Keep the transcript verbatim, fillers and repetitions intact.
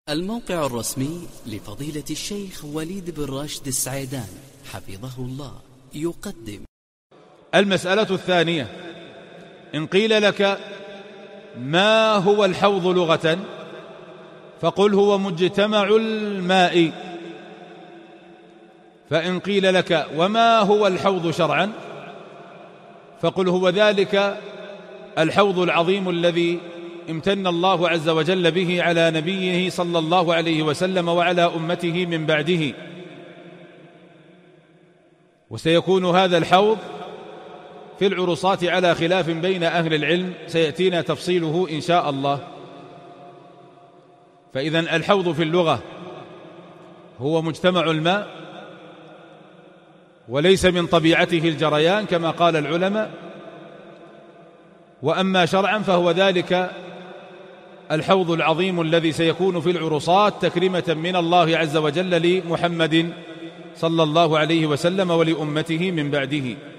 الموقع الرسمي لفضيلة الشيخ وليد بن راشد السعيدان حفظه الله يقدم المسألة الثانية: إن قيل لك ما هو الحوض لغة فقل هو مجتمع الماء. فإن قيل لك وما هو الحوض شرعا فقل هو ذلك الحوض العظيم الذي امتن الله عز وجل به على نبيه صلى الله عليه وسلم وعلى أمته من بعده. وسيكون هذا الحوض في العرصات على خلاف بين أهل العلم سيأتينا تفصيله إن شاء الله. فإذن الحوض في اللغة هو مجتمع الماء وليس من طبيعته الجريان كما قال العلماء. وأما شرعا فهو ذلك الحوض العظيم الذي سيكون في العرصات تكريمة من الله عز وجل لمحمد صلى الله عليه وسلم ولأمته من بعده.